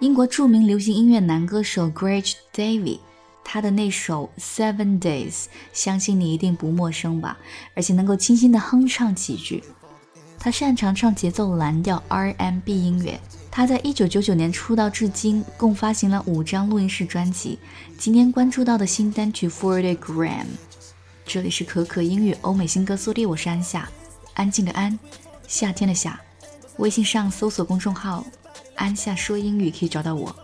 英国著名流行音乐男歌手 Greg David， 他的那首 Seven Days 相信你一定不陌生吧，而且能够轻轻地哼唱几句。他擅长唱节奏蓝调 R&B 音乐，他在1999年出道至今，共发行了5张录音室专辑。今天关注到的新单曲 40 Gram。 这里是可可英语欧美新歌速递，我是安夏，安静的安，夏天的夏。微信上搜索公众号安夏说英语可以找到我。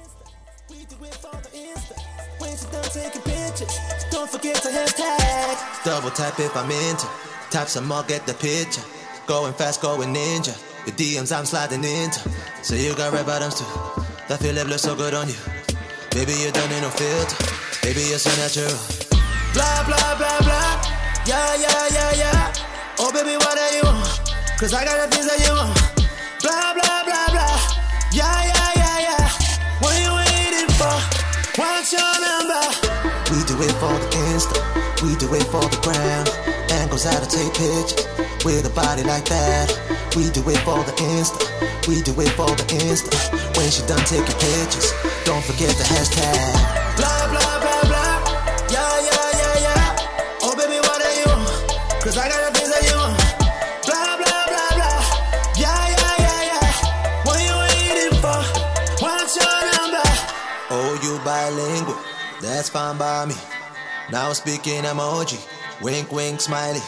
Don't forget to hashtag Double tap if I'm into Tap some more, get the picture Going fast, going ninja The DMs I'm sliding into So you got red bottoms too That feel looks so good on you Baby, you don't need no filter Baby, you're so natural Blah, blah, blah, blah Yeah, yeah, yeah, yeah Oh, baby, what do you want? Cause I got the things that you want Blah, blah, blah, blah Yeah, yeah, yeah, yeah What you waiting for? What's your number? We do it for the Insta We do it for the gram Angles out to take pictures With a body like that We do it for the Insta We do it for the Insta When she done taking pictures Don't forget the hashtag Blah, blah, blah, blah Yeah, yeah, yeah, yeah Oh, baby, what do you want? Cause I got the things that you want Blah, blah, blah, blah Yeah, yeah, yeah, yeah What you waiting for? What's your number? Oh, you bilingual That's fine by me Now speaking emoji Wink, wink, smiley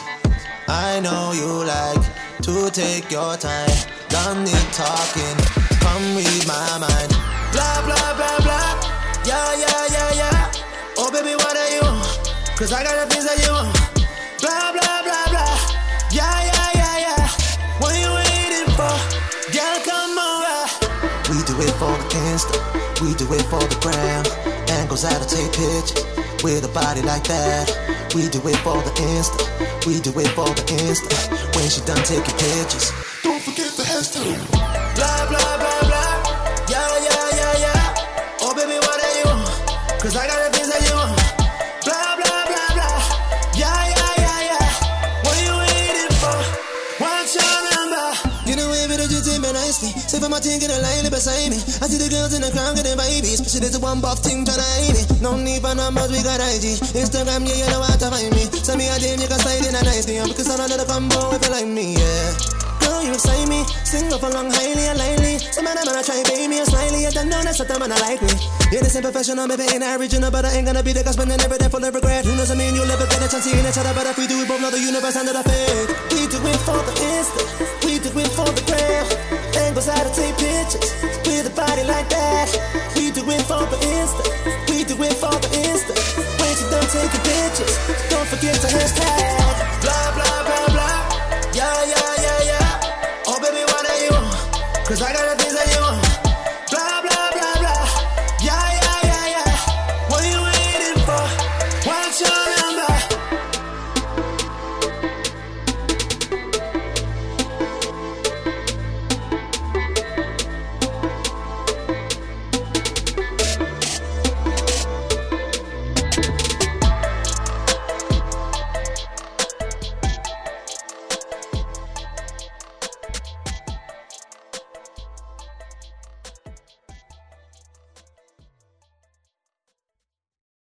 I know you like to take your time Done it talking Come read my mind Blah, blah, blah, blah Yeah, yeah, yeah, yeah Oh, baby, what do you want? Cause I got the things that you want Blah, blah, blah, blah Yeah, yeah, yeah, yeah What you waiting for? Girl, come over We do it for the Insta We do it for the gram Angles out to take pictures With a body like that We do it for the Insta We do it for the Insta When she done taking pictures Don't forget the hashtag Blah, blah, blah, blah Yeah, yeah, yeah, yeah Oh, baby, what do you want? Cause I got the things that you want Blah, blah, blah, blah Yeah, yeah, yeah, yeah What you waiting for? What's your number? Get away with it, just take me nicely Say for my team, get a line beside me I see the girls in the crowd getting vibey Especially there's a one buff thing tryna hide me No need for numbers, we got IG Instagram, yeah, you know how to find me Send me a DM, you can slide in a nicely Because I'm not a combo if you like me, yeah Girl, you excite me Sing up along highly and lightly Some of them wanna try pay me slightly You don't know that's what them wanna like me Yeah, this ain't professional, maybe ain't original But I ain't gonna be the guy spending every day full of regret Who knows, I mean, you'll never get a chance seeing each other But if we do it, both know the universe under the fate We do it for the Insta We do it for the gram Angles out to take pictures With a body like that We do it for the Insta We do it for the Insta When you done taking pictures Don't forget to hashtag